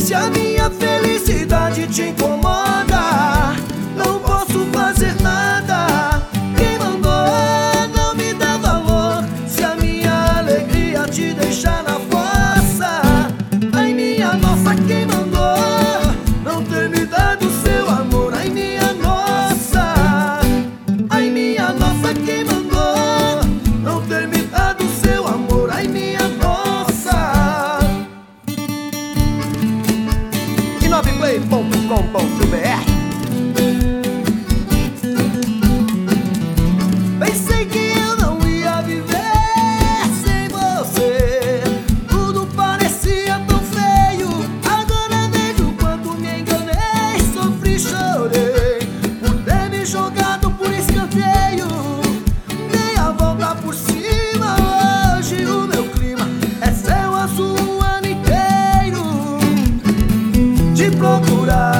Se a minha felicidade te incomoda, não posso fazer nada. Quem mandou não me dá valor? Se a minha alegria te deixar na fossa, ai minha nossa, quem mandou não ter me dado seu amor? Ai minha nossa, ai minha nossa, quem mandou não ter me dado seu amor? Ai minha nossa. Inoveplay.com.br. Pensei que eu não ia viver sem você, tudo parecia tão feio. Agora vejo quanto me enganei, sofri, chorei por ter me jogado por escanteio. Dei a volta por cima, hoje o meu clima é céu azul o ano inteiro. De procurar